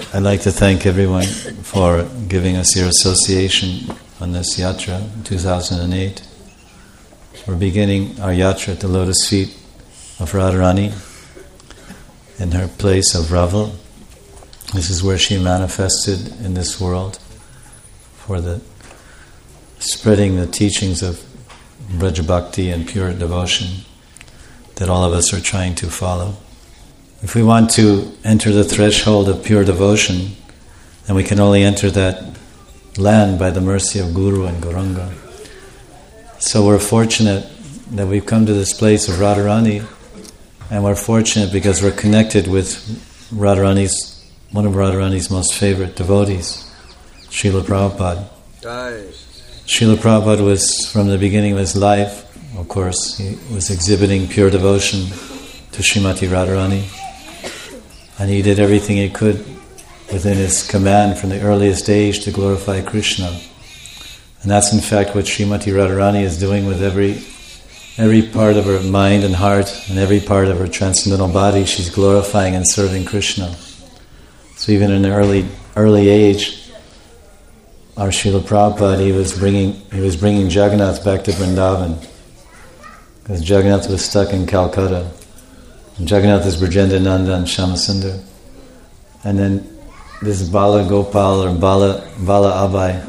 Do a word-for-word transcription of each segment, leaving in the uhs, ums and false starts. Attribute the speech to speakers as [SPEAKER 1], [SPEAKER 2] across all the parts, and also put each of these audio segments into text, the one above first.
[SPEAKER 1] I'd like to thank everyone for giving us your association on this yatra in two thousand eight. We're beginning our yatra at the lotus feet of Radharani in her place of Raval. This is where she manifested in this world for the spreading the teachings of Braja Bhakti and pure devotion that all of us are trying to follow. If we want to enter the threshold of pure devotion, then we can only enter that land by the mercy of Guru and Gauranga. So we're fortunate that we've come to this place of Radharani, and we're fortunate because we're connected with Radharani's, one of Radharani's most favorite devotees, Srila Prabhupada. Aye. Srila Prabhupada was, from the beginning of his life, of course, he was exhibiting pure devotion to Srimati Radharani. And he did everything he could within his command from the earliest age to glorify Krishna. And that's in fact what Srimati Radharani is doing with every every part of her mind and heart and every part of her transcendental body. She's glorifying and serving Krishna. So even in an early early age, our Srila Prabhupada, he was bringing he was bringing Jagannath back to Vrindavan because Jagannath was stuck in Calcutta. Jagannath is Brajendra Nanda and Shyamasundar. And then this Bala Gopal or Bala, Bala Abhay,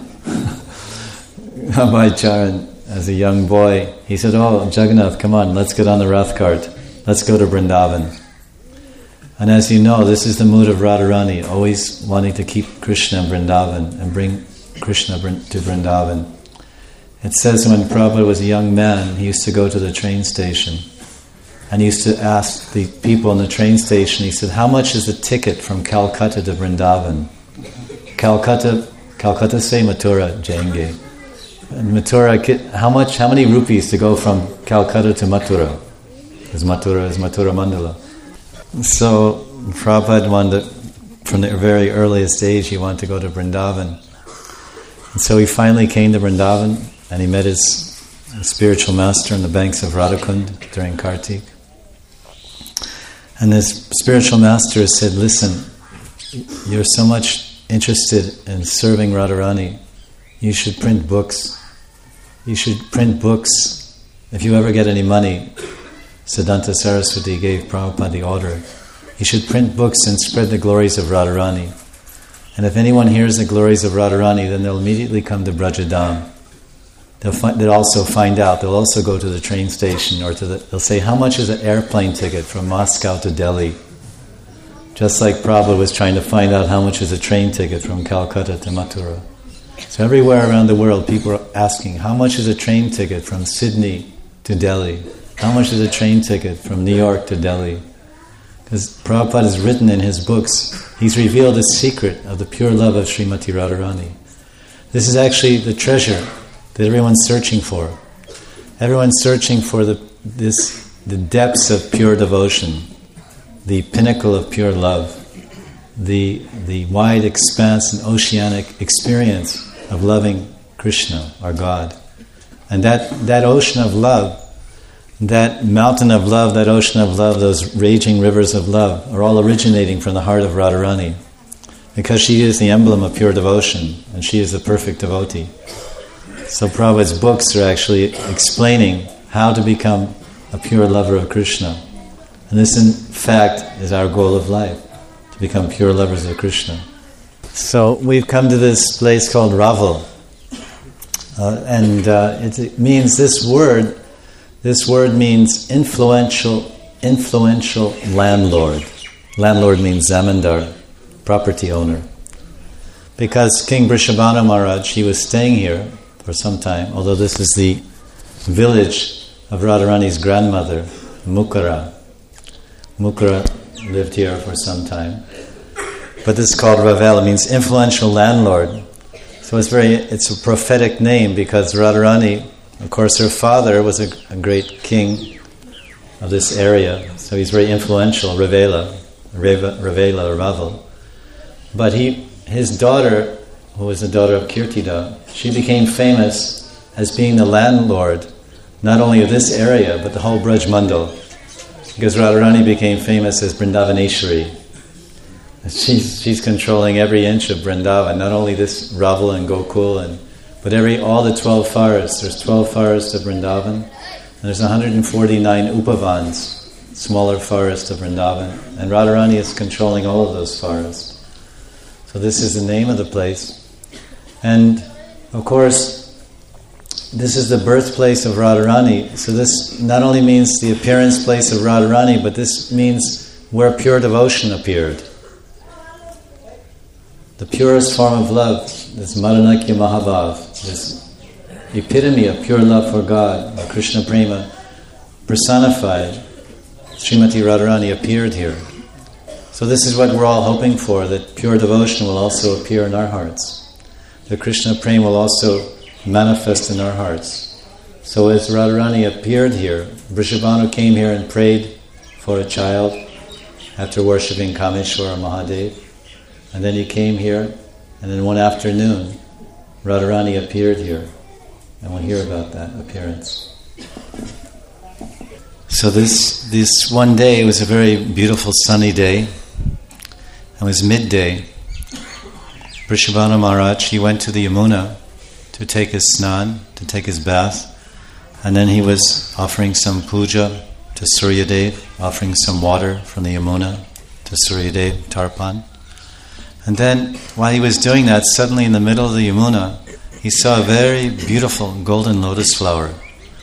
[SPEAKER 1] Abhay Charan, as a young boy, he said, "Oh, Jagannath, come on, let's get on the Rath cart. Let's go to Vrindavan." And as you know, this is the mood of Radharani, always wanting to keep Krishna in Vrindavan and bring Krishna to Vrindavan. It says when Prabhupada was a young man, he used to go to the train station. And he used to ask the people in the train station, he said, "How much is the ticket from Calcutta to Vrindavan?" Calcutta, Calcutta se Mathura jayenge. And Mathura, how much, how many rupees to go from Calcutta to Mathura? Because Mathura is Mathura Mandala. So Prabhupada wanted, from the very earliest age, he wanted to go to Vrindavan. And so he finally came to Vrindavan and he met his spiritual master on the banks of Radhakund during Kartik. And this spiritual master said, "Listen, you're so much interested in serving Radharani, you should print books. You should print books. If you ever get any money," Siddhanta Saraswati gave Prabhupada the order, "you should print books and spread the glories of Radharani. And if anyone hears the glories of Radharani, then they'll immediately come to Brajadam. They'll, find, they'll also find out, they'll also go to the train station or to the, they'll say, how much is an airplane ticket from Moscow to Delhi? Just like Prabhupada was trying to find out how much is a train ticket from Calcutta to Mathura. So everywhere around the world, people are asking, how much is a train ticket from Sydney to Delhi? How much is a train ticket from New York to Delhi? Because Prabhupada has written in his books, he's revealed the secret of the pure love of Srimati Radharani. This is actually the treasure that everyone's searching for. Everyone's searching for the this the depths of pure devotion, the pinnacle of pure love, the the wide expanse and oceanic experience of loving Krishna, our God. And that, that ocean of love, that mountain of love, that ocean of love, those raging rivers of love are all originating from the heart of Radharani, because she is the emblem of pure devotion and she is the perfect devotee. So Prabhupada's books are actually explaining how to become a pure lover of Krishna. And this, in fact, is our goal of life, to become pure lovers of Krishna. So we've come to this place called Raval. Uh, and uh, it, it means this word, this word means influential, influential landlord. Landlord means zamindar, property owner. Because King Vrishabhanu Maharaj, he was staying here for some time, although this is the village of Radharani's grandmother, Mukara. Mukara lived here for some time. But this is called Ravel. It means influential landlord. So it's very, it's a prophetic name because Radharani, of course, her father was a, a great king of this area. So he's very influential, Ravela, Reva, Ravela or Ravel. But he, his daughter, who was the daughter of Kirtida, she became famous as being the landlord, not only of this area, but the whole Braj Mandal. Because Radharani became famous as Vrindavaneshwari. She's she's controlling every inch of Vrindavan, not only this Raval and Gokul, and but every all the twelve forests. There's twelve forests of Vrindavan, and there's one hundred forty-nine upavans, smaller forests of Vrindavan, and Radharani is controlling all of those forests. So this is the name of the place. And of course, this is the birthplace of Radharani. So this not only means the appearance place of Radharani, but this means where pure devotion appeared. The purest form of love, this Madanakya Mahabhav, this epitome of pure love for God, the Krishna Prema, personified, Srimati Radharani appeared here. So this is what we're all hoping for, that pure devotion will also appear in our hearts. The Krishna Prema will also manifest in our hearts. So as Radharani appeared here, Vrishabhanu came here and prayed for a child after worshipping Kameshwara Mahadev. And then he came here, and then one afternoon, Radharani appeared here. And we'll hear about that appearance. So this this one day, it was a very beautiful sunny day. It was midday. Vrishabhanu Maharaj, he went to the Yamuna to take his snan, to take his bath. And then he was offering some puja to Suryadev, offering some water from the Yamuna to Suryadev, Tarpan. And then, while he was doing that, suddenly in the middle of the Yamuna, he saw a very beautiful golden lotus flower.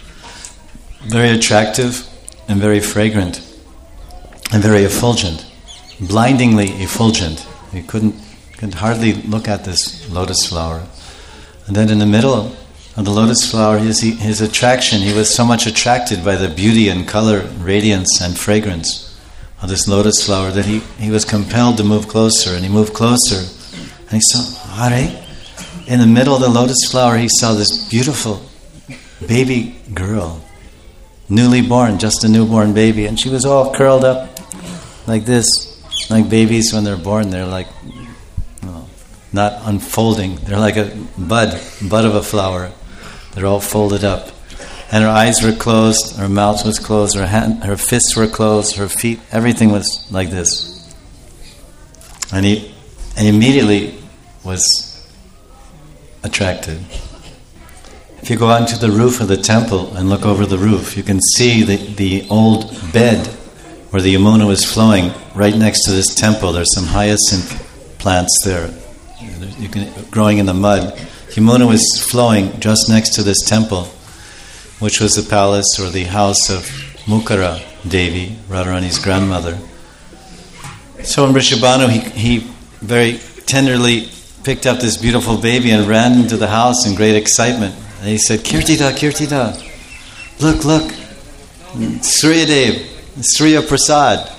[SPEAKER 1] Very attractive and very fragrant and very effulgent. Blindingly effulgent. He couldn't, could hardly look at this lotus flower. And then in the middle of the lotus flower, his, his attraction, he was so much attracted by the beauty and color, radiance and fragrance of this lotus flower that he, he was compelled to move closer, and he moved closer, and he saw, Hare, in the middle of the lotus flower, he saw this beautiful baby girl, newly born, just a newborn baby, and she was all curled up like this, like babies when they're born, they're like, no, not unfolding, they're like a bud, bud of a flower, they're all folded up. And her eyes were closed, her mouth was closed, her hand, her fists were closed, her feet, everything was like this. And he, and he immediately was attracted. If you go out to the roof of the temple and look over the roof, you can see the, the old bed where the Yamuna was flowing right next to this temple. There's some hyacinth plants there, you can, growing in the mud. Yamuna was flowing just next to this temple, which was the palace or the house of Mukara Devi, Radharani's grandmother. So in Vrishabhanu, he, he very tenderly picked up this beautiful baby and ran into the house in great excitement. And he said, Kirtida, Kirtida, look, look, Suryadev, Surya Prasad.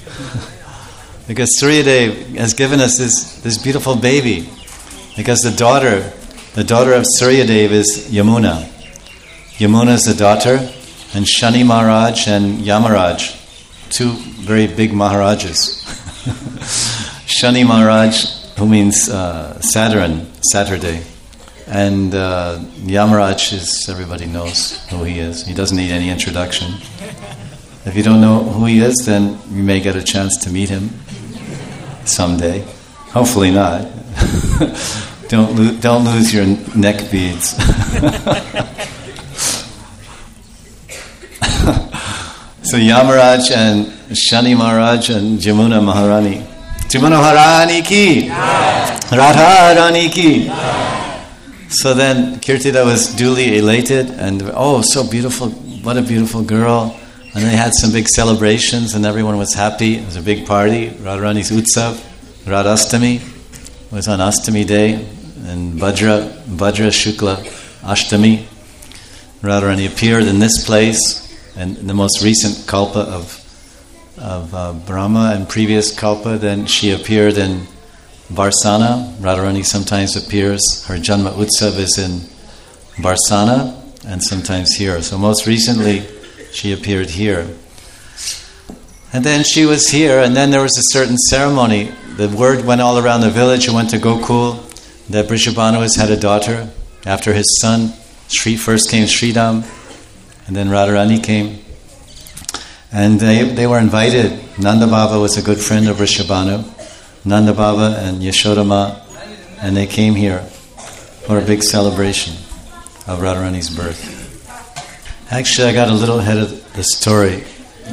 [SPEAKER 1] Because Suryadev has given us this, this beautiful baby. Because the daughter, the daughter of Suryadev is Yamuna. Yamuna is the daughter, and Shani Maharaj and Yamaraj, two very big Maharajas. Shani Maharaj, who means uh, Saturn, Saturday, and uh, Yamaraj is, everybody knows who he is. He doesn't need any introduction. If you don't know who he is, then you may get a chance to meet him someday. Hopefully not. don't lo- don't lose your neck beads. So Yamaraj and Shani Maharaj and Jamuna Maharani. Jamuna Maharani ki! Radha Rani ki! So then Kirtida was duly elated and, oh, so beautiful, what a beautiful girl. And they had some big celebrations and everyone was happy. It was a big party. Radharani's Utsav, Radhastami, was on Astami day, and Bhadra, Bhadra Shukla Ashtami. Radharani appeared in this place, and in the most recent kalpa of of uh, Brahma and previous kalpa, then she appeared in Varsana. Radharani sometimes appears, her Janma Utsav is in Varsana, and sometimes here. So most recently, she appeared here. And then she was here, and then there was a certain ceremony. The word went all around the village, it went to Gokul, that Vrishabhanu has had a daughter after his son. Shri, first came Sridham, and then Radharani came. And they they were invited. Nanda Baba was a good friend of Vrishabhanu. Nanda Baba and Yashodama, and they came here for a big celebration of Radharani's birth. Actually, I got a little ahead of the story.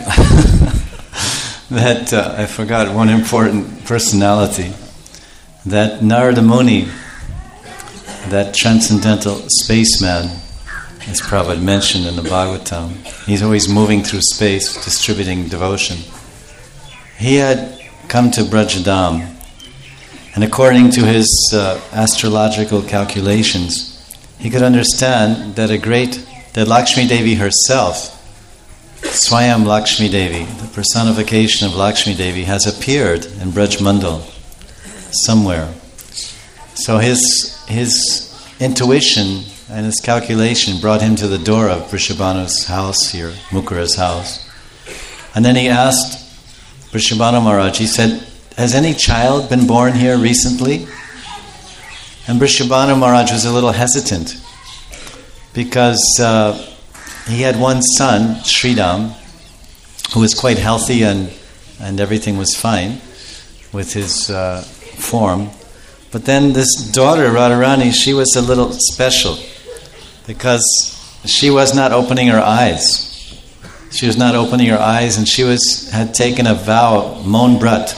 [SPEAKER 1] that uh, I forgot one important personality. That Narada Muni, that transcendental spaceman, as Prabhupada mentioned in the Bhagavatam, he's always moving through space, distributing devotion. He had come to Brajadam, and according to his uh, astrological calculations, he could understand that a great, that Lakshmi Devi herself, Swayam Lakshmi Devi, the personification of Lakshmi Devi, has appeared in Braj Mandal somewhere. So his his intuition and his calculation brought him to the door of Vrishabhanu's house here, Mukura's house. And then he asked Vrishabhanu Maharaj, he said, has any child been born here recently? And Vrishabhanu Maharaj was a little hesitant because uh, he had one son, Sridham, who was quite healthy and, and everything was fine with his uh, form. But then this daughter, Radharani, she was a little special because she was not opening her eyes. She was not opening her eyes, and she was had taken a vow, Maun Brat.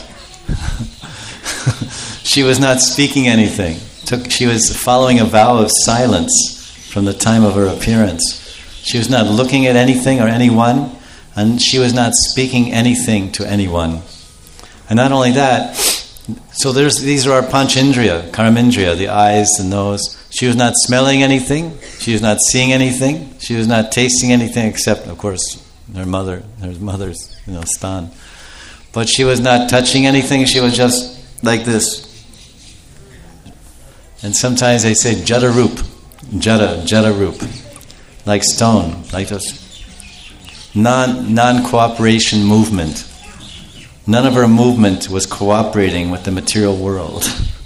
[SPEAKER 1] She was not speaking anything. Took, she was following a vow of silence from the time of her appearance. She was not looking at anything or anyone, and she was not speaking anything to anyone. And not only that, so there's these are our panchindriya, karmindriya, the eyes, the nose. She was not smelling anything. She was not seeing anything. She was not tasting anything except, of course, her mother, her mother's, you know, stan. But she was not touching anything. She was just like this. And sometimes they say jada roop, jada, jada roop, like stone, like this. Non, non-cooperation movement. None of her movement was cooperating with the material world.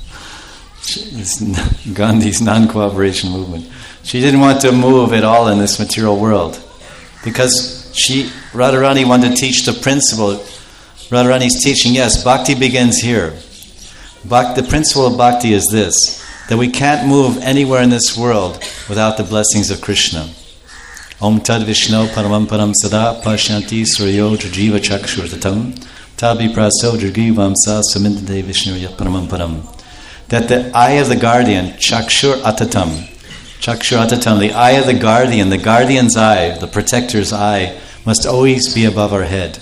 [SPEAKER 1] It's Gandhi's non-cooperation movement. She didn't want to move at all in this material world because she, Radharani, wanted to teach the principle. Radharani's teaching, yes, bhakti begins here. Bhakti, the principle of bhakti is this, that we can't move anywhere in this world without the blessings of Krishna. Om Tad Vishnu Paramam Param Sada Pashyanti Suryo Jiva Chakshurtatam Tabi Praso Jirgivam Sa Samindade Vishnu Paramam Param. That the eye of the guardian, Chakshur Atatam, Chakshur Atatam, the eye of the guardian, the guardian's eye, the protector's eye, must always be above our head.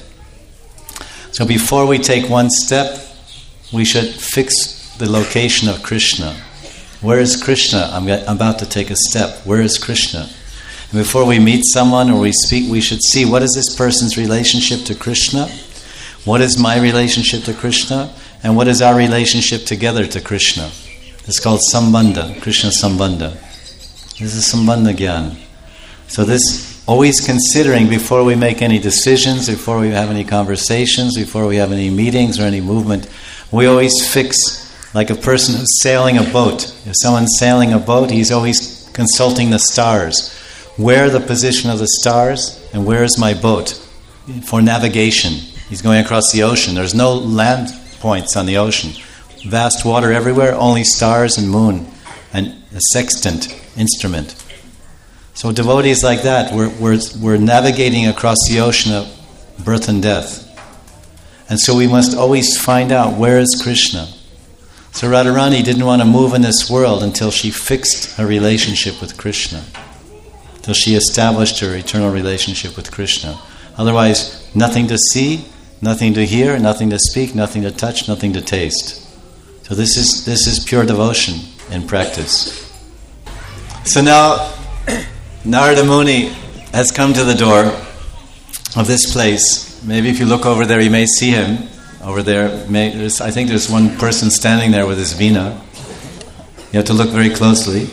[SPEAKER 1] So before we take one step, we should fix the location of Krishna. Where is Krishna? I'm about to take a step. Where is Krishna? And before we meet someone or we speak, we should see what is this person's relationship to Krishna? What is my relationship to Krishna? And what is our relationship together to Krishna? It's called Sambandha, Krishna Sambandha. This is Sambandha Gyan. So this, always considering before we make any decisions, before we have any conversations, before we have any meetings or any movement, we always fix, like a person who's sailing a boat. If someone's sailing a boat, he's always consulting the stars. Where are the position of the stars and where is my boat? For navigation. He's going across the ocean. There's no land points on the ocean. Vast water everywhere, only stars and moon and a sextant instrument. So devotees like that, we're, we're, we're navigating across the ocean of birth and death. And so we must always find out where is Krishna. So Radharani didn't want to move in this world until she fixed her relationship with Krishna, till she established her eternal relationship with Krishna. Otherwise, nothing to see, nothing to hear, nothing to speak, nothing to touch, nothing to taste. So this is this is pure devotion in practice. So now Narada Muni has come to the door of this place. Maybe if you look over there, you may see him over there. May, there's, I think there's one person standing there with his veena. You have to look very closely.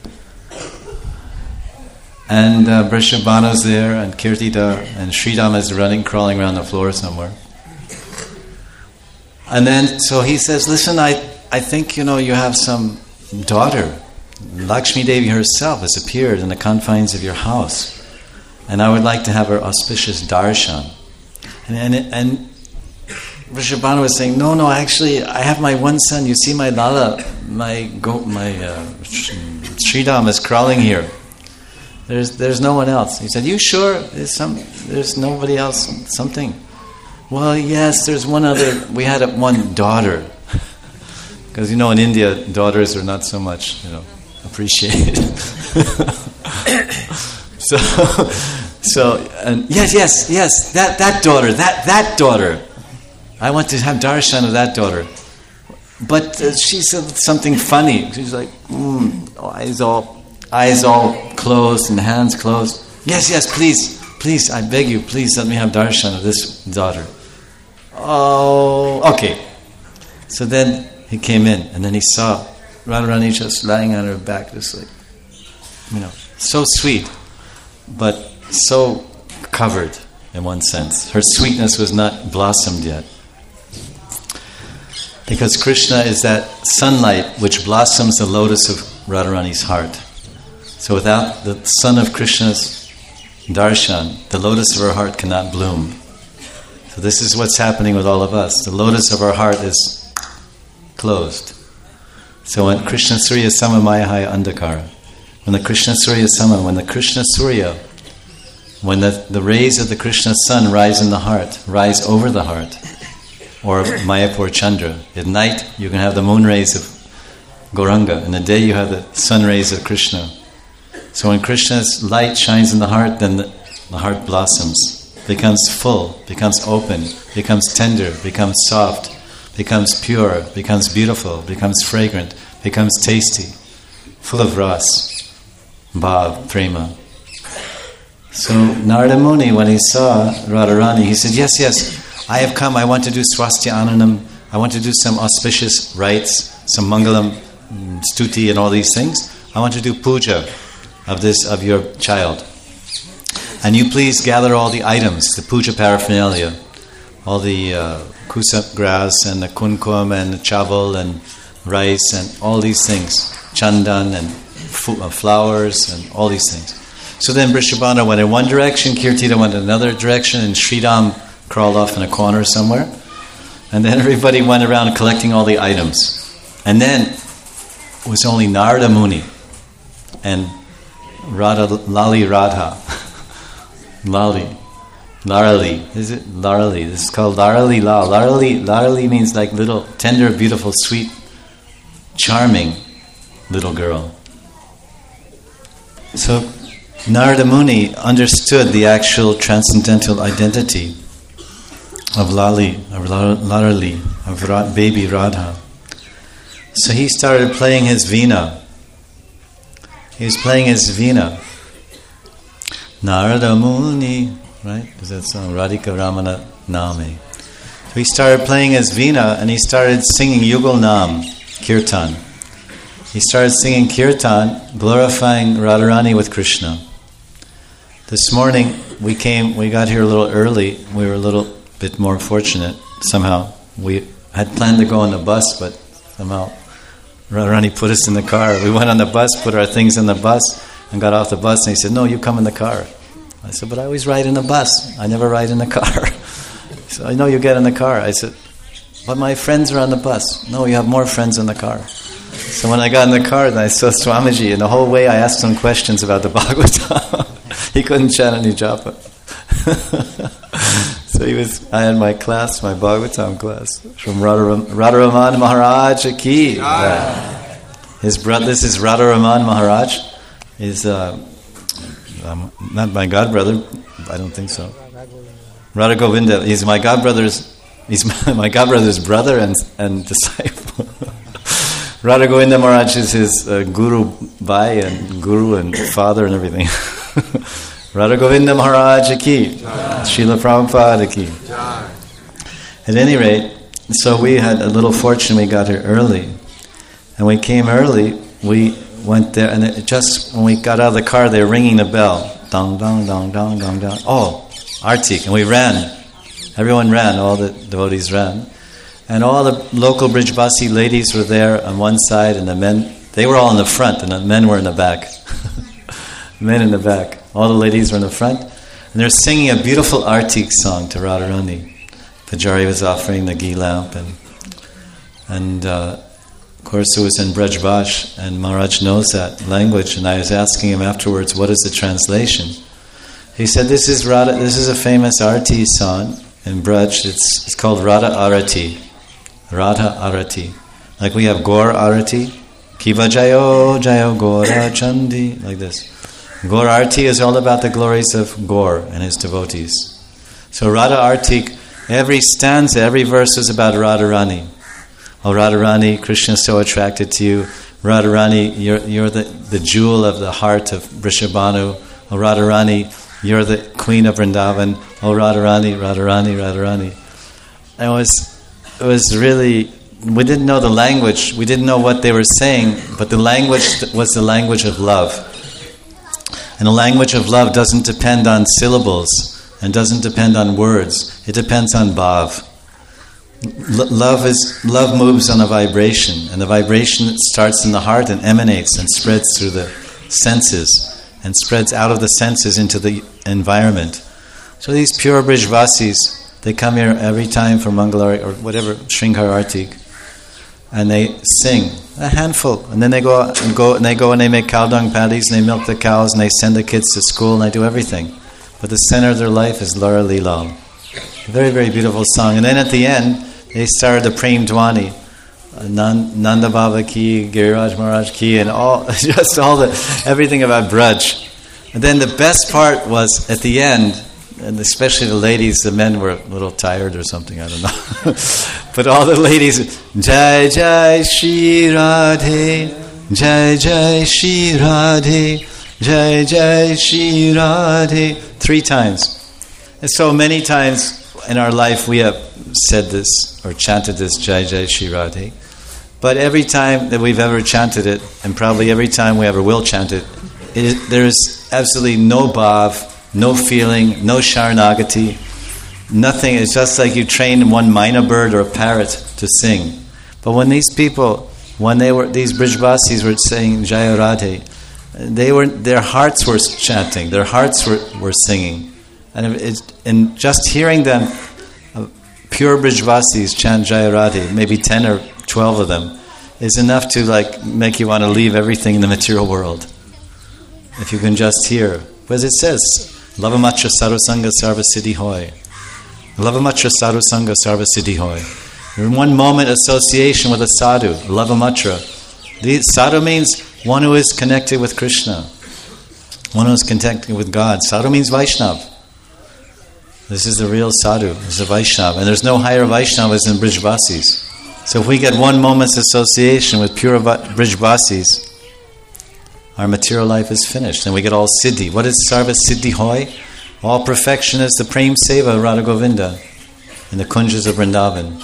[SPEAKER 1] And uh, Vrishabhanu's there, and Kirtida, and Sridham is running, crawling around the floor somewhere. And then, so he says, listen, I, I think, you know, you have some daughter. Lakshmi Devi herself has appeared in the confines of your house. And I would like to have her auspicious darshan. And, and, and Vrishabhanu was saying, no, no, actually, I have my one son. You see my Lala, my go, my uh, Sridham is crawling here. There's there's no one else. He said, you sure? There's some. There's nobody else. Something. Well, yes, there's one other. We had a, one daughter. Because, you know, in India, daughters are not so much, you know, appreciated. so, so, and yes, yes, yes, that, that daughter, that, that daughter. I want to have darshan of that daughter. But uh, she said something funny. She's like, mm, eyes all, eyes all closed and hands closed. Yes, yes, please, please, I beg you, please let me have darshan of this daughter. Oh, okay. So then he came in, and then he saw Radharani just lying on her back, just like, you know, so sweet, but so covered in one sense. Her sweetness was not blossomed yet. Because Krishna is that sunlight which blossoms the lotus of Radharani's heart. So without the sun of Krishna's darshan, the lotus of her heart cannot bloom. So this is what's happening with all of us. The lotus of our heart is closed. So when Krishna Surya Sama Mayahaya Andakara, when the Krishna Surya Sama, when the Krishna Surya, when the, the rays of the Krishna sun rise in the heart, rise over the heart, or Mayapur Chandra. At night you can have the moon rays of Gauranga. In the day you have the sun rays of Krishna. So when Krishna's light shines in the heart, then the, the heart blossoms, becomes full, becomes open, becomes tender, becomes soft, becomes pure, becomes beautiful, becomes fragrant, becomes tasty, full of ras, bhav, prema. So Narada Muni, when he saw Radharani, he said, yes, yes, I have come, I want to do swastya ananam, I want to do some auspicious rites, some mangalam, stuti and all these things. I want to do puja of this, of your child. And you please gather all the items, the puja paraphernalia, all the uh, kusap grass and the kunkum and the chaval and rice and all these things, chandan and fu- uh, flowers and all these things. So then Vrishabhanu went in one direction, Kirtita went in another direction, and Sridham crawled off in a corner somewhere. And then everybody went around collecting all the items. And then it was only Narada Muni and Radha, Lali Radha. Lali. Larali. Is it Larali? This is called Larali La. Larali, Larali means like little, tender, beautiful, sweet, charming little girl. So Narada Muni understood the actual transcendental identity of Lali, of Larali, of Ra- baby Radha. So he started playing his veena. He was playing his veena. Narada Muni, right? Is that song? Radhika Ramana Name. So he started playing his veena and he started singing Yugal Nam, Kirtan. He started singing Kirtan, glorifying Radharani with Krishna. This morning we came, we got here a little early. We were a little bit more fortunate somehow. We had planned to go on the bus, but somehow Radharani put us in the car. We went on the bus, put our things in the bus, and got off the bus, and he said, no, you come in the car. I said, but I always ride in the bus. I never ride in the car. So I know you get in the car. I said, but my friends are on the bus. No, you have more friends in the car. So when I got in the car, then I saw Swamiji, and the whole way I asked him questions about the Bhagavatam. He couldn't chant any japa. So he was, I had my class, my Bhagavatam class, from Radharaman Maharaj ki. Uh, his brother, this is Radharaman Maharaj. He's uh, um, not my godbrother, I don't think so. Radha Govinda, he's my godbrother's, he's my, my godbrother's brother and and disciple. Radha Govinda Maharaj is his uh, guru bhai and guru and father and everything. Radha Govinda Maharaj ki, Srila Prabhupada ki. At any rate, so we had a little fortune, we got here early. And we came early, we went there, and it just when we got out of the car, they were ringing the bell. Dong, dong, dong, dong, dong, dong. Oh, Artik. And we ran. Everyone ran, all the devotees ran. And all the local Brijbasi ladies were there on one side, and the men, they were all in the front, and the men were in the back. Men in the back. All the ladies were in the front. And they're singing a beautiful Artik song to Radharani. Pujari was offering the ghee lamp, and and uh, of course it was in Braj Bhash, and Maharaj knows that language. And I was asking him afterwards, what is the translation? He said, "This is Radha. This is a famous Arati song in Braj. It's it's called Radha Arati, Radha Arati. Like we have Gaur Arati, Kiva Jayo Jayo Gaura Chandi, like this. Gaur Arati is all about the glories of Gaur and his devotees. So Radha Arati, every stanza, every verse is about Radharani. Oh Radharani, Krishna is so attracted to you. Radharani, you're you're the, the jewel of the heart of Vrishabhanu. Oh Radharani, you're the queen of Vrindavan. Oh Radharani, Radharani, Radharani." It was it was really, we didn't know the language, we didn't know what they were saying, but the language was the language of love. And the language of love doesn't depend on syllables and doesn't depend on words. It depends on bhav. L- love is love moves on a vibration, and the vibration starts in the heart and emanates and spreads through the senses and spreads out of the senses into the environment. So these pure Brijvasis, they come here every time for Mangalarati or whatever, Sringar Artik, and they sing a handful, and then they go and go and they go and they make cow dung patties and they milk the cows and they send the kids to school and they do everything. But the center of their life is Lara Leela. A very, very beautiful song. And then at the end, they started the Prem Dhwani, Nanda Baba ki, Giriraj Maharaj ki, and all just all the everything about Braj. And then the best part was at the end, and especially the ladies, the men were a little tired or something, I don't know. But all the ladies, Jai Jai Shri Radhe, Jai Jai Shri Radhe, Jai Jai Shri Radhe, three times. And so many times in our life we have said this or chanted this Jai Jai Shri Radhe. But every time that we've ever chanted it, and probably every time we ever will chant it, it is, there is absolutely no bhav, no feeling, no sharanagati, nothing. It's just like you train one myna bird or a parrot to sing. But when these people, when they were, these Brijvasis were saying Jaya Radhe, they were, their hearts were chanting, their hearts were, were singing. And, it, and just hearing them, uh, pure Brijvasis chant Jaya Radhe, maybe ten or twelve of them, is enough to like make you want to leave everything in the material world. If you can just hear. Because it says, Lavamatra Sarvasanga Sarva Siddhi Hoy. Lavamatra Sarvasanga Sarva Siddhi Hoy. In one moment association with a sadhu, Lavamatra. The sadhu means one who is connected with Krishna. One who is connected with God. Sadhu means Vaishnav. This is the real sadhu. This is a Vaishnav. And there's no higher Vaishnavas than Brijvasis. So if we get one moment's association with pure Brijvasis, our material life is finished, and we get all siddhi. What is Sarva Siddhi Hoy? All perfection is the Prem Seva of Radha Govinda in the Kunjas of Vrindavan.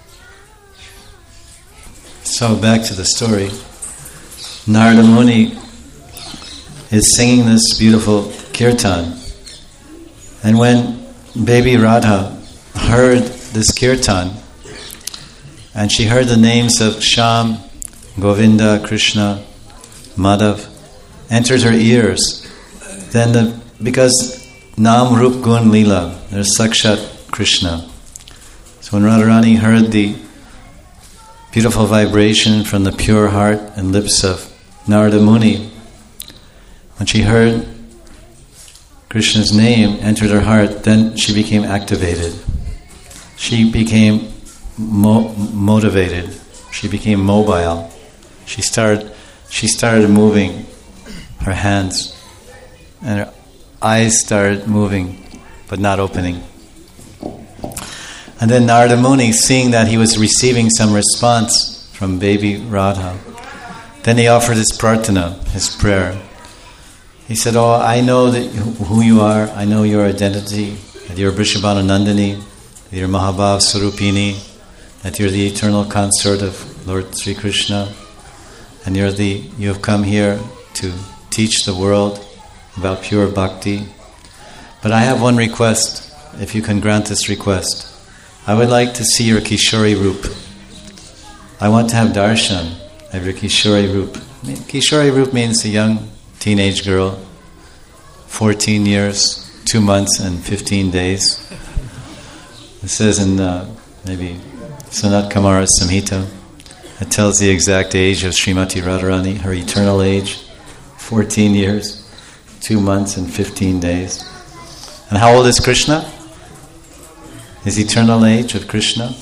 [SPEAKER 1] So back to the story. Narada Muni is singing this beautiful kirtan, and when baby Radha heard this kirtan, and she heard the names of Shyam, Govinda, Krishna, Madhav, entered her ears. Then, the, because Nam Rup Gun Leela, there's Sakshat Krishna. So when Radharani heard the beautiful vibration from the pure heart and lips of Narada Muni, when she heard Krishna's name entered her heart, then she became activated. She became mo- motivated. She became mobile. She started. She started moving her hands, and her eyes started moving, but not opening. And then Narada Muni, seeing that he was receiving some response from baby Radha, then he offered his prarthana, his prayer. He said, "Oh, I know that who you are. I know your identity. That you're Vrishabhanu Nandini, that you're Mahabhav Swarupini, that you're the eternal consort of Lord Sri Krishna, and you're the you have come here to teach the world about pure bhakti. But I have one request, if you can grant this request. I would like to see your Kishori Roop. I want to have darshan of your Kishori Roop." Kishori Roop means a young teenage girl, fourteen years, two months and fifteen days. It says in uh, maybe Sanat Kumara Samhita, it tells the exact age of Srimati Radharani, her eternal age, fourteen years, two months and fifteen days. And how old is Krishna? His eternal age of Krishna?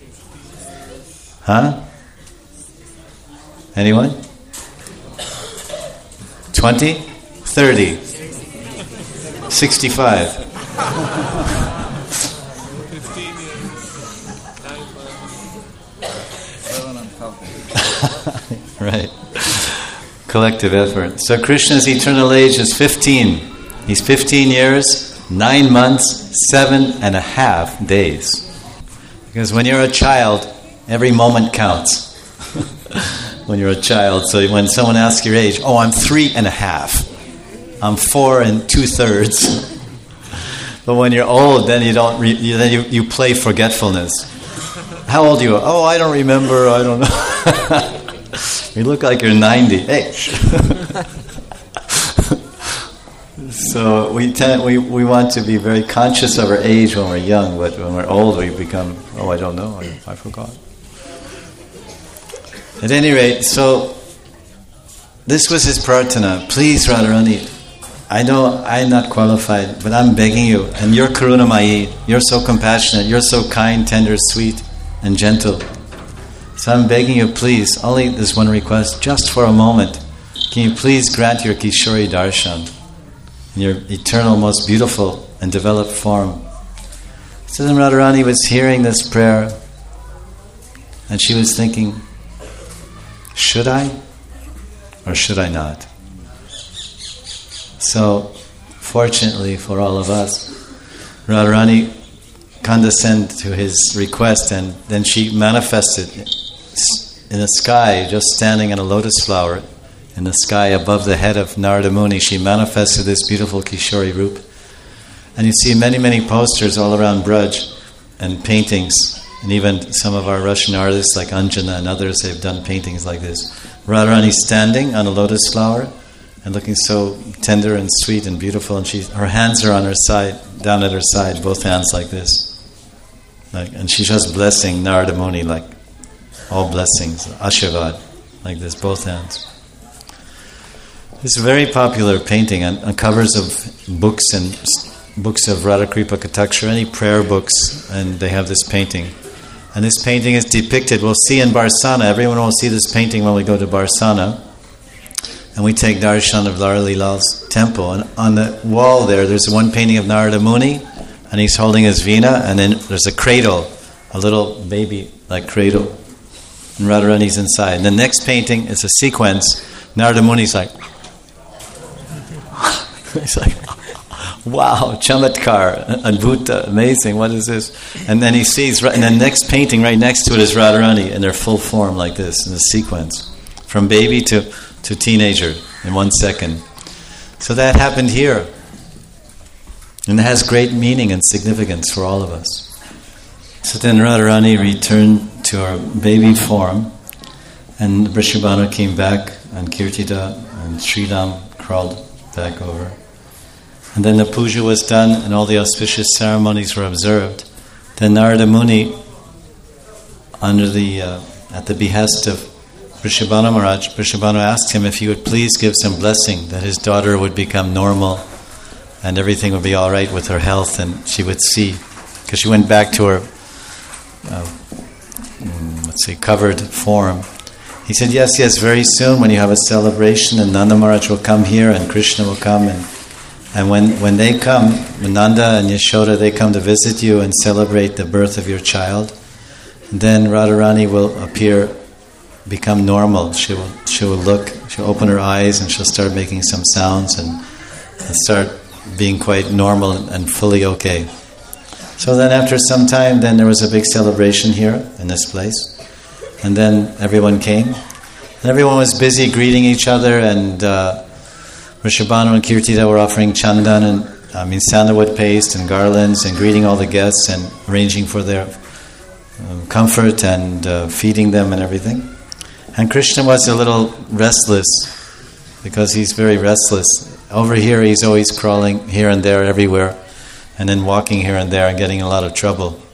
[SPEAKER 1] Huh? Anyone? twenty? thirty? sixty-five? Right. Collective effort. So Krishna's eternal age is fifteen. He's fifteen years, nine months, seven and a half days. Because when you're a child, every moment counts. When you're a child, so when someone asks your age, oh, I'm three and a half. I'm four and two thirds. But when you're old, then you don't. Re- you, then you, you play forgetfulness. How old are you? Oh, I don't remember. I don't know. You look like you're ninety. Hey. So we tend, we we want to be very conscious of our age when we're young, but when we're old, we become, oh, I don't know, I, I forgot. At any rate, so this was his prarthana. Please, Radharani, I know I'm not qualified, but I'm begging you, and you're Karunamayi, you're so compassionate, you're so kind, tender, sweet, and gentle. So I'm begging you, please, only this one request, just for a moment, can you please grant your Kishori Darshan, in your eternal, most beautiful and developed form. So then Radharani was hearing this prayer, and she was thinking, should I or should I not? So, fortunately for all of us, Radharani condescended to his request, and then she manifested in the sky, just standing in a lotus flower, in the sky above the head of Narada Muni. She manifested this beautiful Kishori Roop. And you see many, many posters all around Braj and paintings, and even some of our Russian artists like Anjana and others have done paintings like this. Radharani standing on a lotus flower and looking so tender and sweet and beautiful, and she, her hands are on her side, down at her side, both hands like this. Like, and she's just blessing Narada Muni, like all blessings, Ashirvad, like this, both hands. It's a very popular painting on, on covers of books and books of Radhakripa Kataksha, any prayer books, and they have this painting. And this painting is depicted, we'll see in Barsana, everyone will see this painting when we go to Barsana, and we take darshan of Lalli Lal's temple. And on the wall there, there's one painting of Narada Muni, and he's holding his veena, and then there's a cradle, a little baby-like cradle, and Radharani's inside. And the next painting is a sequence, Narada Muni's like, he's like, wow, chamatkar, adbhuta, amazing, what is this? And then he sees, and the next painting right next to it is Radharani in their full form like this, in the sequence, from baby to, to teenager in one second. So that happened here. And it has great meaning and significance for all of us. So then Radharani returned to her baby form, and Vrishabhanu came back, and Kirtida and Sridham crawled back over. And then the puja was done and all the auspicious ceremonies were observed. Then Narada Muni, under the uh, at the behest of Vrishabhanu Maharaj, Vrishabhanu asked him if he would please give some blessing that his daughter would become normal and everything would be all right with her health, and she would see, because she went back to her, uh, let's say, covered form. He said, yes, yes, very soon when you have a celebration, and Nanda Maharaj will come here and Krishna will come, and And when, when they come, when Nanda and Yashoda, they come to visit you and celebrate the birth of your child, then Radharani will appear, become normal. She will she will look, she'll open her eyes and she'll start making some sounds and, and start being quite normal and, and fully okay. So then after some time, then there was a big celebration here in this place. And then everyone came. And everyone was busy greeting each other, and uh, Vrishabhanu and Kirtida were offering chandan and I mean sandalwood paste and garlands and greeting all the guests and arranging for their um, comfort and uh, feeding them and everything. And Krishna was a little restless because he's very restless. Over here he's always crawling here and there everywhere and then walking here and there and getting in a lot of trouble.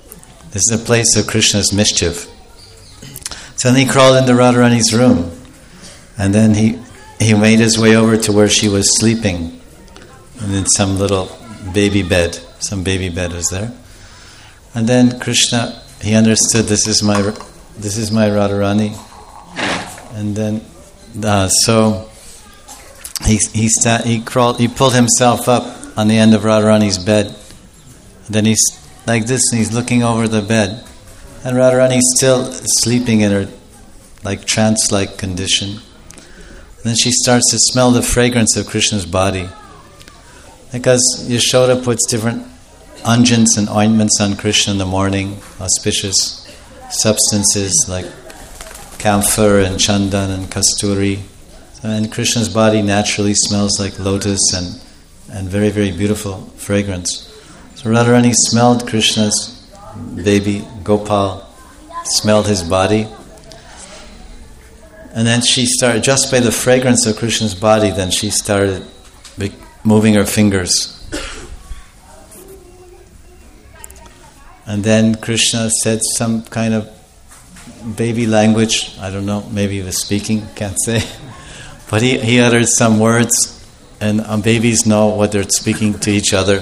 [SPEAKER 1] This is a place of Krishna's mischief. So then he crawled into Radharani's room, and then he he made his way over to where she was sleeping, and in some little baby bed, some baby bed was there. And then Krishna, he understood, this is my this is my Radharani. And then uh, so he he sta- he crawled, he pulled himself up on the end of Radharani's bed. And then he's like this, and he's looking over the bed, and Radharani's still sleeping in her like trance-like condition. And then she starts to smell the fragrance of Krishna's body, because Yashoda puts different unguents and ointments on Krishna in the morning, auspicious substances like camphor and chandan and kasturi, and Krishna's body naturally smells like lotus and and very, very beautiful fragrance. So Radharani smelled Krishna's baby, Gopal, smelled his body. And then she started, just by the fragrance of Krishna's body, then she started moving her fingers. And then Krishna said some kind of baby language, I don't know, maybe he was speaking, can't say. But he, he uttered some words, and um, babies know what they're speaking to each other.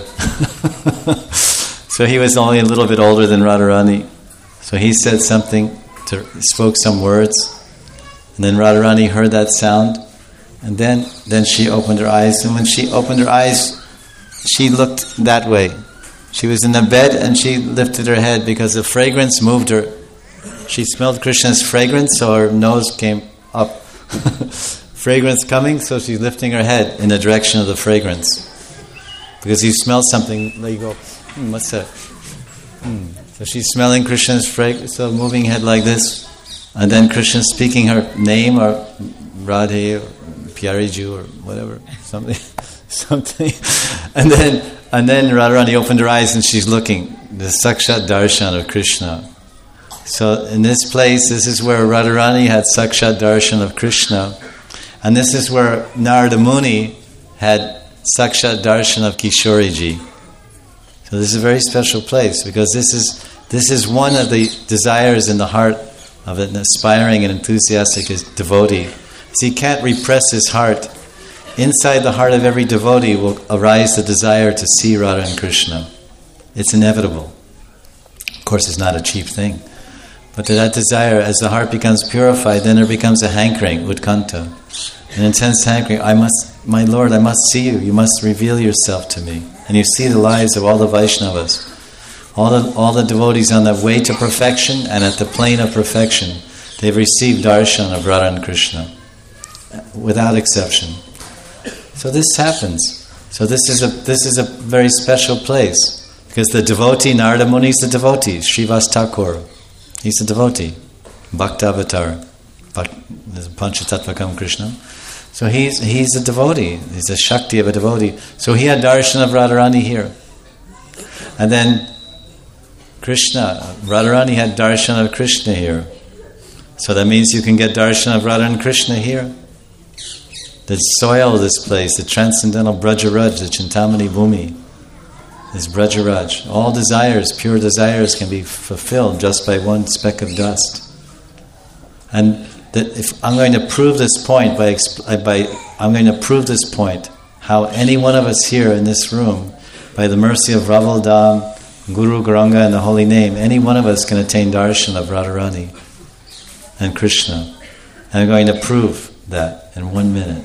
[SPEAKER 1] So he was only a little bit older than Radharani. So he said something, to, spoke some words, and then Radharani heard that sound, and then, then she opened her eyes, and when she opened her eyes, she looked that way. She was in the bed and she lifted her head because the fragrance moved her. She smelled Krishna's fragrance, so her nose came up. Fragrance coming, so she's lifting her head in the direction of the fragrance. Because you smell something, you go, hmm, what's that? Hmm. So she's smelling Krishna's fragrance, so moving head like this. And then Krishna speaking her name, or Radhe, or Pyariju, or whatever, something, something. And then and then Radharani opened her eyes and she's looking, the Sakshat Darshan of Krishna. So in this place, this is where Radharani had Sakshat Darshan of Krishna. And this is where Narada Muni had Sakshat Darshan of Kishoriji. So this is a very special place, because this is this is one of the desires in the heart of an aspiring and enthusiastic devotee. So he can't repress his heart. Inside the heart of every devotee will arise the desire to see Radha and Krishna. It's inevitable. Of course, it's not a cheap thing. But that desire, as the heart becomes purified, then there becomes a hankering, utkanta, an intense hankering. I must, my Lord, I must see you. You must reveal yourself to me. And you see the lives of all the Vaishnavas, all the all the devotees on the way to perfection and at the plane of perfection. They've received darshan of Radha and Krishna, without exception. So this happens. So this is a this is a very special place, because the devotee, Narada Muni is the devotee, Srivas Thakur. He's a devotee, Bhakta Avatar, Panchatatvakam Krishna. So he's he's a devotee. He's a Shakti of a devotee. So he had darshan of Radharani here. And then Krishna, Radharani had darshan of Krishna here. So that means you can get darshan of Radha and Krishna here. The soil of this place, the transcendental Brajaraj, the Chintamani Bhumi, is Brajaraj. All desires, pure desires, can be fulfilled just by one speck of dust. And that if I'm going to prove this point by, by I'm going to prove this point, how any one of us here in this room, by the mercy of Raval Dham, Guru Garanga, and the holy name, any one of us can attain darshan of Radharani and Krishna. And I'm going to prove that in one minute.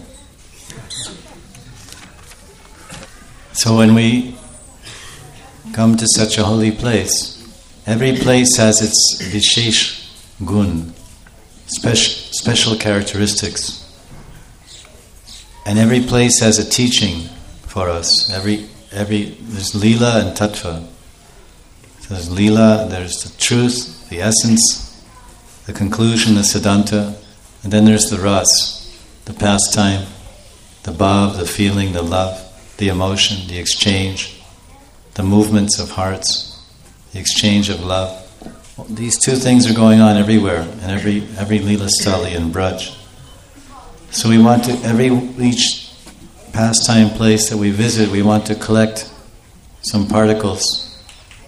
[SPEAKER 1] So when we come to such a holy place, every place has its vishesh gun, special, special characteristics. And every place has a teaching for us. Every every there's lila and tattva. So there's lila, there's the truth, the essence, the conclusion, the siddhanta, and then there's the ras, the pastime, the bhav, the feeling, the love, the emotion, the exchange, the movements of hearts, the exchange of love. These two things are going on everywhere, in every every lila stali and braj. So we want to, every each pastime place that we visit, we want to collect some particles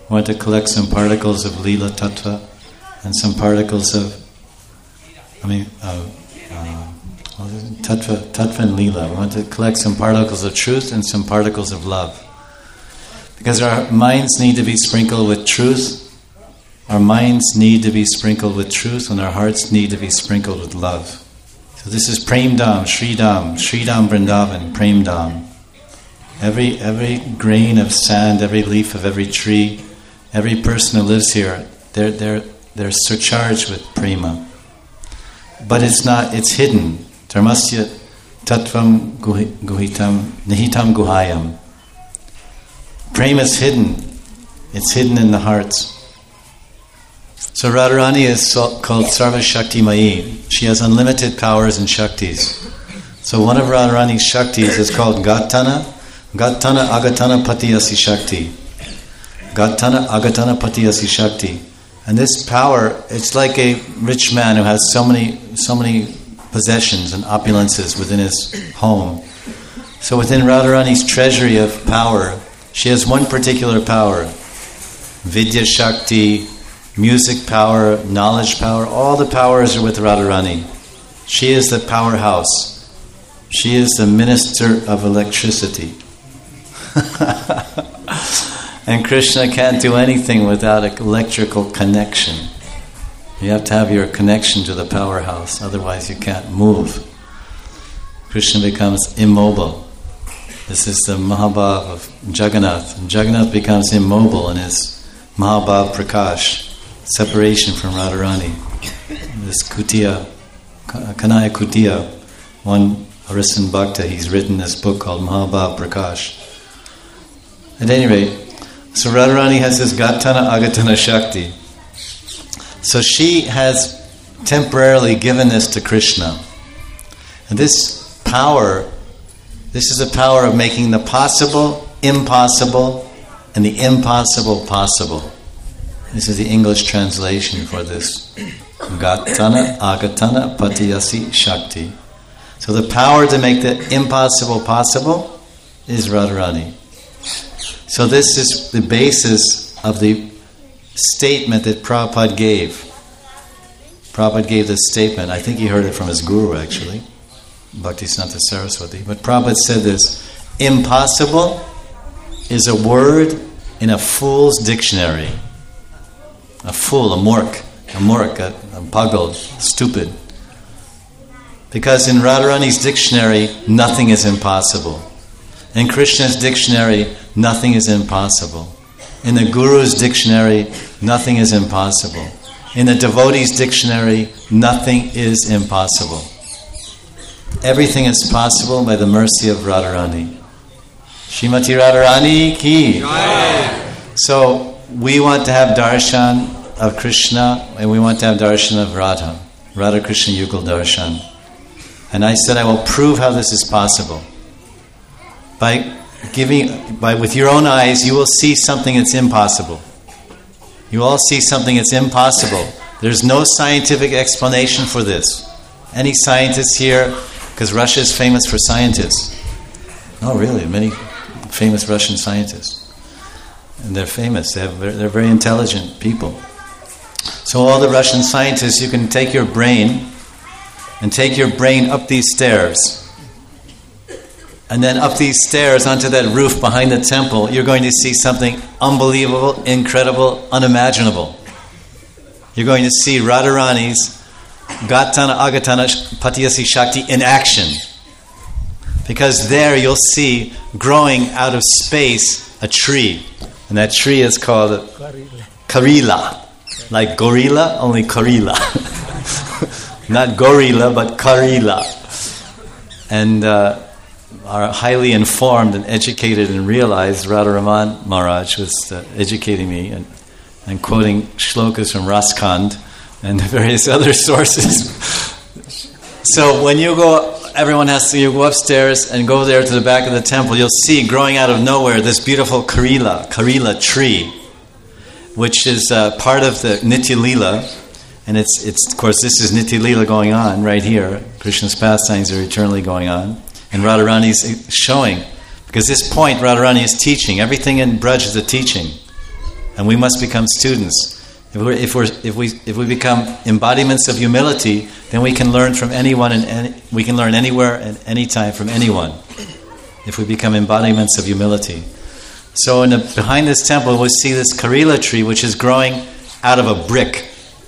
[SPEAKER 1] We want to collect some particles of Leela Tattva and some particles of, I mean, uh, uh, Tattva, Tattva and Leela. We want to collect some particles of truth and some particles of love. Because our minds need to be sprinkled with truth, our minds need to be sprinkled with truth, and our hearts need to be sprinkled with love. So this is Prem Dham, Sri Dham, Sri Dham Vrindavan, Prem Dham. Every, every grain of sand, every leaf of every tree, every person who lives here, they're, they're, they're surcharged with prema. But it's not, it's hidden. Dharmasya tattvam guhitam, nihitam guhayam. Prema is hidden. It's hidden in the hearts. So Radharani is called Sarva Shakti Mayi. She has unlimited powers and Shaktis. So one of Radharani's Shaktis is called Gatana. Gatana Agatana Patiyasi Shakti. Gatana Agatana Patiyasi Shakti. And this power, it's like a rich man who has so many, so many possessions and opulences within his home. So within Radharani's treasury of power, she has one particular power. Vidya Shakti, music power, knowledge power, all the powers are with Radharani. She is the powerhouse. She is the minister of electricity. And Krishna can't do anything without an electrical connection. You have to have your connection to the powerhouse, otherwise you can't move. Krishna becomes immobile. This is the Mahabhav of Jagannath. And Jagannath becomes immobile in his Mahabhav Prakash, separation from Radharani. This Kutiya, Kanaya Kutiya, one Arisan Bhakta, he's written this book called Mahabhav Prakash. At any rate, so Radharani has this Gatana Agatana Shakti. So she has temporarily given this to Krishna. And this power, this is the power of making the possible impossible and the impossible possible. This is the English translation for this. Gatana Agatana Patiyasi Shakti. So the power to make the impossible possible is Radharani. So this is the basis of the statement that Prabhupada gave. Prabhupada gave this statement. I think he heard it from his guru, actually, Bhaktisiddhanta Saraswati. But Prabhupada said this: impossible is a word in a fool's dictionary. A fool, a mork, a mork, a, a pagal, stupid. Because in Radharani's dictionary, nothing is impossible. In Krishna's dictionary, nothing is impossible. In the Guru's dictionary, nothing is impossible. In the devotee's dictionary, nothing is impossible. Everything is possible by the mercy of Radharani. Shrimati Radharani ki. Jai. So we want to have darshan of Krishna and we want to have darshan of Radha. Radha Krishna Yugal Darshan. And I said I will prove how this is possible. By giving, by with your own eyes, you will see something that's impossible. You all see something that's impossible. There's no scientific explanation for this. Any scientists here? Because Russia is famous for scientists. Oh, really? Many famous Russian scientists, and they're famous. They have, they're very intelligent people. So all the Russian scientists, you can take your brain and take your brain up these stairs. And then up these stairs onto that roof behind the temple, you're going to see something unbelievable, incredible, unimaginable. You're going to see Radharani's Gatana Agatana Patiyasi Shakti in action. Because there you'll see growing out of space a tree. And that tree is called Karila. Like gorilla, only Karila. Not gorilla, but Karila. And uh, are highly informed and educated and realized Radharaman Maharaj was uh, educating me and, and quoting shlokas from Raskand and various other sources. So when you go, everyone has to, you go upstairs and go there to the back of the temple, you'll see growing out of nowhere this beautiful Karila, Karila tree, which is uh, part of the Nitya Leela. And it's, it's of course, this is Nitya Leela going on right here. Krishna's pastimes are eternally going on. And Radharani is showing, because this point Radharani is teaching. Everything in Braj is a teaching. And we must become students. If, we're, if, we're, if, we, if we become embodiments of humility, then we can learn from anyone, and any, we can learn anywhere and anytime from anyone. If we become embodiments of humility. So in the, behind this temple, we see this Karila tree, which is growing out of a brick.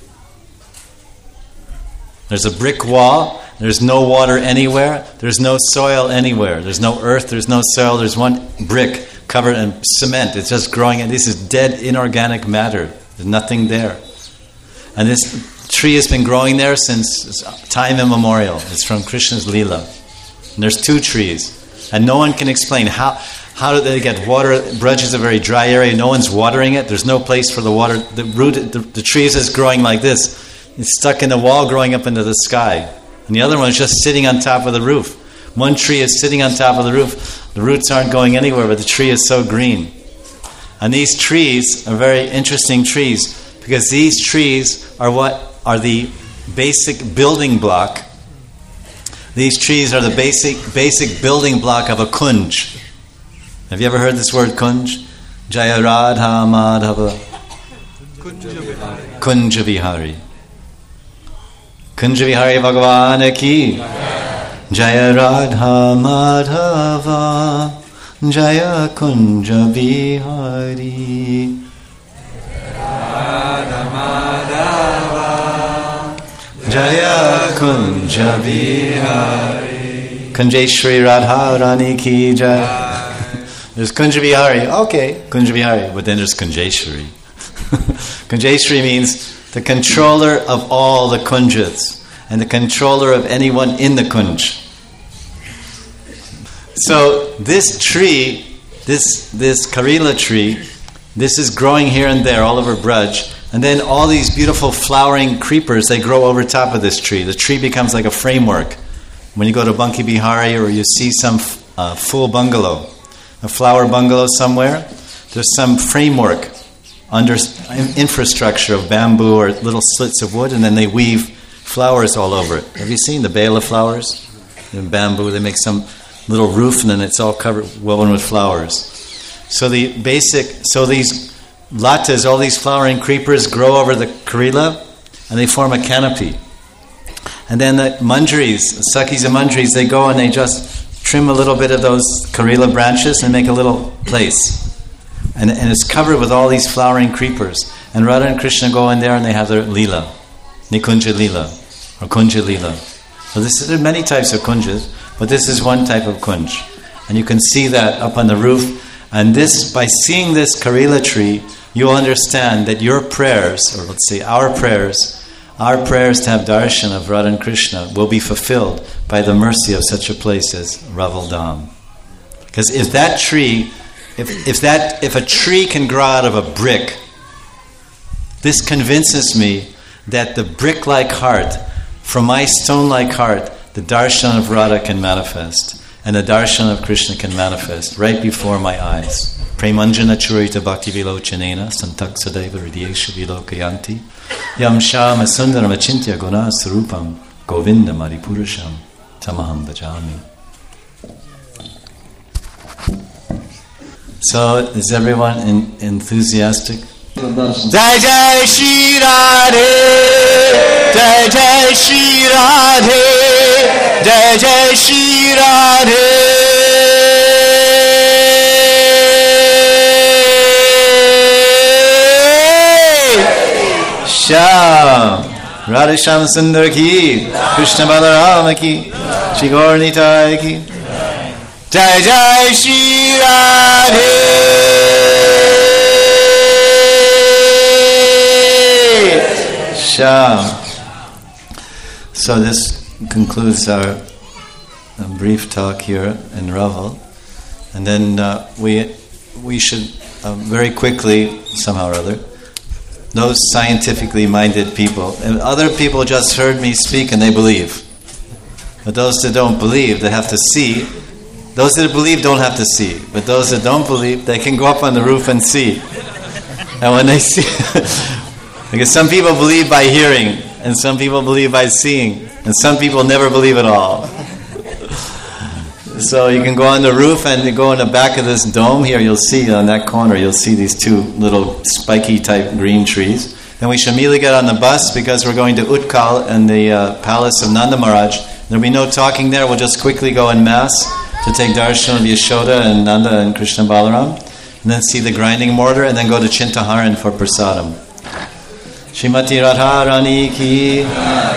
[SPEAKER 1] There's a brick wall. There's no water anywhere. There's no soil anywhere. There's no earth. There's no soil. There's one brick covered in cement. It's just growing, and this is dead inorganic matter. There's nothing there. And this tree has been growing there since time immemorial. It's from Krishna's Leela. And there's two trees. And no one can explain how how do they get water. Braj is a very dry area. No one's watering it. There's no place for the water. The root, the, the tree is just growing like this. It's stuck in the wall growing up into the sky. And the other one is just sitting on top of the roof. One tree is sitting on top of the roof. The roots aren't going anywhere, but the tree is so green. And these trees are very interesting trees because these trees are what are the basic building block. These trees are the basic basic building block of a kunj. Have you ever heard this word kunj? Jaya Radha Madhava Kunja Vihari. Kunja Vihari Bhagavan ki Jaya Radha Madhava Jaya Kunja Vihari. Radha Madhava Jaya Kunja Vihari. Kunjeshri Radha Rani ki Jaya. There's Kunja Vihari. Okay, Kunja Vihari. But then there's Kunjeshri. Kunjeshri means the controller of all the kunjas and the controller of anyone in the kunj. So this tree, this this Karila tree, this is growing here and there all over Braj, and then all these beautiful flowering creepers, they grow over top of this tree. The tree becomes like a framework. When you go to Banki Bihari or you see some uh, full bungalow, a flower bungalow somewhere, there's some framework under infrastructure of bamboo or little slits of wood, and then they weave flowers all over it. Have you seen the bale of flowers? In bamboo, they make some little roof, and then it's all covered, woven with flowers. So the basic, so these latas, all these flowering creepers grow over the Karila, and they form a canopy. And then the manjaris, sakis and manjaris, they go and they just trim a little bit of those Karila branches and make a little place. And, and it's covered with all these flowering creepers. And Radha and Krishna go in there and they have their lila, Nikunja lila, or Kunja lila. So this is, there are many types of kunjas, but this is one type of kunj. And you can see that up on the roof. And this, by seeing this Karila tree, you'll understand that your prayers, or let's say our prayers, our prayers to have darshan of Radha and Krishna will be fulfilled by the mercy of such a place as Raval Dham. Because if that tree, if if that if a tree can grow out of a brick, this convinces me that the brick-like heart, from my stone-like heart, the darshan of Radha can manifest, and the darshan of Krishna can manifest right before my eyes. Premanjana churita bhakti vilochanena santak sadaiva hridiyesha vilokayanti yam shama sundaram achintya guna sarupam govinda maripurusham tamaham bhajami. So, is everyone in, enthusiastic? Jai Jai Shri Radhe, Jai Jai Shri Radhe, Jai Jai Shri Radhe. Sham, Radha Sham Sundar ki, Krishna Balarama ki, Shri Gaur Nitai ki. Jai Jai Shri Radhe. Sham. So this concludes our uh, brief talk here in Raval, and then uh, we we should uh, very quickly, somehow or other, those scientifically minded people, and other people just heard me speak and they believe, but those that don't believe, they have to see. Those that believe don't have to see, but those that don't believe, they can go up on the roof and see. And when they see, because some people believe by hearing, and some people believe by seeing, and some people never believe at all. So you can go on the roof and you go in the back of this dome here, you'll see on that corner, you'll see these two little spiky type green trees. Then we should immediately get on the bus because we're going to Utkal and the uh, palace of Nanda Maharaj. There'll be no talking there, we'll just quickly go in mass to take darshan of Yashoda and Nanda and Krishna Balaram, and then see the grinding mortar, and then go to Chintaharan for prasadam. Shrimati Radharani ki